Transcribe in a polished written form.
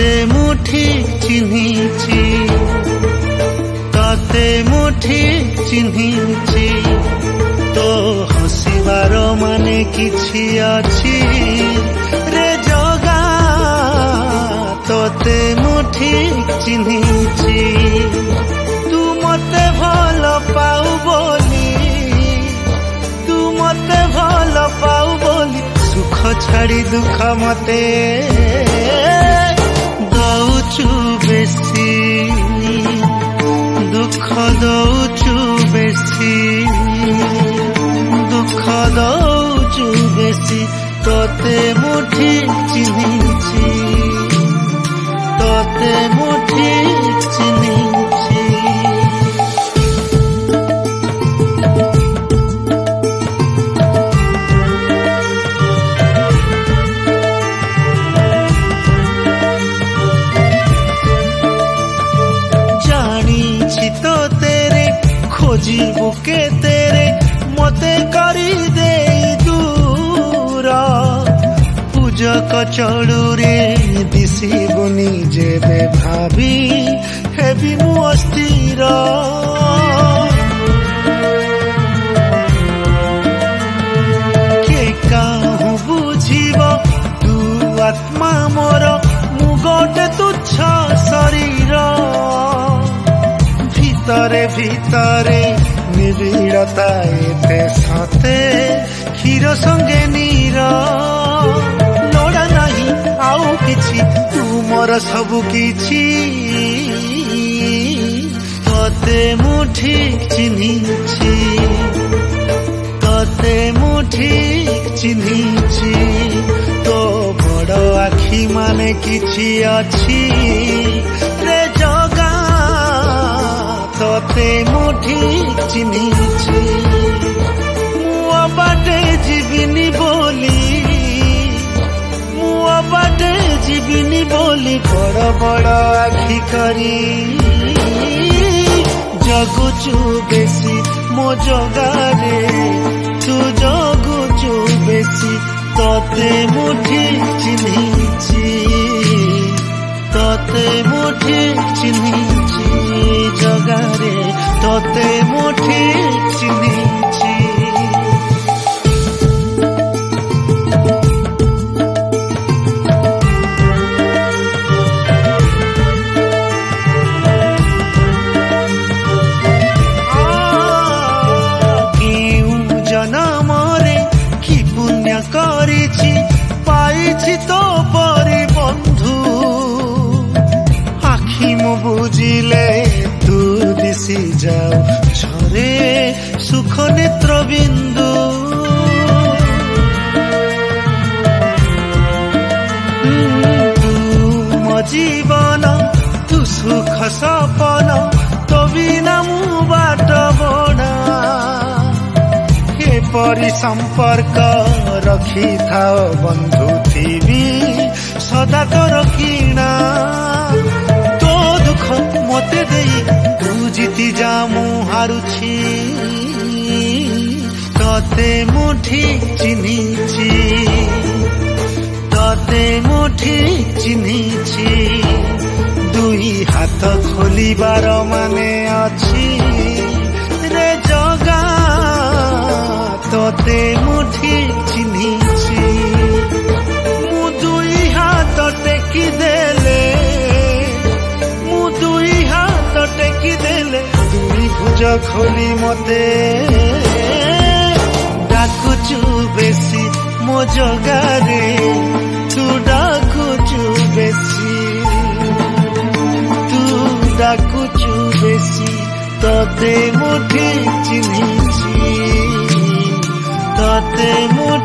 तते मुठी चिन्हिची तते मुठी चिन्हिची तो हसिबार माने किछि अछि रे जगा तते मुठी चिन्हिची तू मते भल पाउ बोली तू मते भल पाउ बोली सुख छाड़ी दुख मते दौचु बेसी दुख दौचु बेसी दुख दौचु बेसी तते मुठी चिन्हिची तते मुठी चिन्हिची खोजिबु के तेरे मते करी दे दूर पूजक चलुरे दिशिबुनी जेबे भाभी हेबी मु अस्थिर के काहु बुझिब तू आत्मा मोर मु गोटे तुच्छ शरीर भितरे भितरे निबिड़ता एते सते क्षीर संगे नीर लोड़ा नहीं आउ किछि तू मोर सबु किछि तते मुठी चिन्हिछि तते मुठी चिन्हिछि तो बड़ आखि माने किछि अछि रे जगा तते मुठी चिन्हिछि मुआ बाटे जीविनी बोली मुआ बाटे जीविनी बोली बड़ बड़ आखि करी जगुचु बेसी मो जगारे तू जगुचु बेसी तते मुठी चिन्हिछि तते मुठी चिन्हिछि जगारे तते मुठी चिन्हिछि केउ जनमरे कि पुण्य करिछि पाइछि तो परि बंधु आखि मु बुझिले तू दिशि जाऊ झरे सुख नेत्र बिंदु तू मो जीवन तू सुख सपन तो बिना मु बाट बड़ा हे परि संपर्क रखी थाओ बंधु थीबी सदा तो रखीना तो दुख मते देई तू जीति जा मु हारुछि तते मुठी चिन्हिछि तते मुठी चिन्हिछि दुई हाथ खोलिबार माने अछि रे जगा तते मुठी चिन्हिछि मु दुई हाथ टेकी देले मु दुई हाथ टेकी देले दुई भुज खोली मते डाकुचु बेसी मो जगारे तू डाकुचु बेसी तू डाकुचु बेसी तते मुठी चिन्हिछि तते मुठी